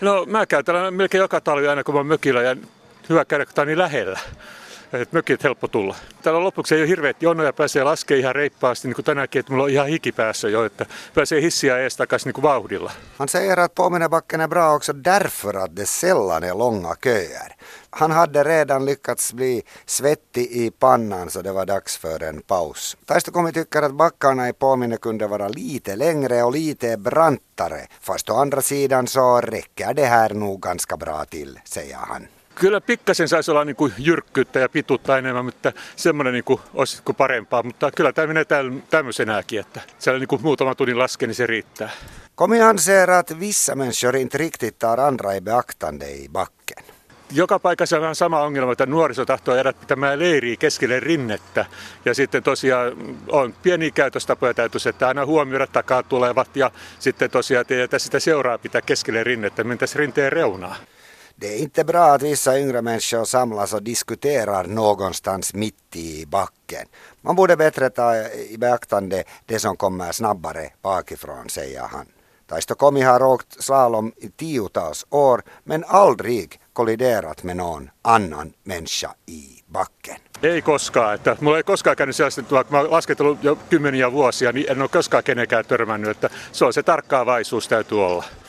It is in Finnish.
No mä käytän melkein joka talvi aina kun mä oon mökillä ja hyvä käydä, kun tää on niin lähellä. Että mökit helppo tulla. Täällä lopuksi ei ole hirveät jonoja, pääsee laskemaan ihan reippaasti, niin kuin tänäänkin, että mulla on ihan hiki päässä jo, että pääsee hissiä ees takaisin niin kuin vauhdilla. Han säger att Påminnebacken är bra också därför att det sällan är långa köer. Han hade redan lyckats bli svettig i pannan så det var dags för en paus. Taistokomi tycker att backarna i Påminne kunde vara lite längre och lite brantare. Fast å andra sidan så räcker det här nog ganska bra till, säger han. Kyllä pikkasen saisi olla niin kuin jyrkkyyttä ja pituutta enemmän, mutta semmoinen niin kuin olisi parempaa. Mutta kyllä tämä menee tämmöisenäkin, että siellä niin kuin muutama tunnin laske, niin se riittää. Komi anser att vissa människor inte riktigt tar andra i beaktande i backen. Joka paikassa on sama ongelma, että nuoriso tahtoo jäädä pitämään leiriä keskelle rinnettä. Ja sitten tosiaan on pieniä käytöstapoja täytyisi, että aina huomioida takaa tulevat ja sitten tosiaan että sitä seuraa pitää keskelle rinnettä, mentäisiin rinteen reunaa. Det är inte bra att vissa yngre människor samlas och diskuterar någonstans mitt i backen. Man borde bättre ta i beaktande det som kommer snabbare bakifrån, säger han. Taistokomi har åkt slalom i 10-tals år men aldrig kolliderat med någon annan människa i backen. Ei koskaan. Että mulla ei koskaan käynyt sellaista, että kun mä oon lasketellut jo kymmeniä vuosia, niin en ole koskaan kenenkään törmännyt. Että se on se tarkkaavaisuus täytyy olla.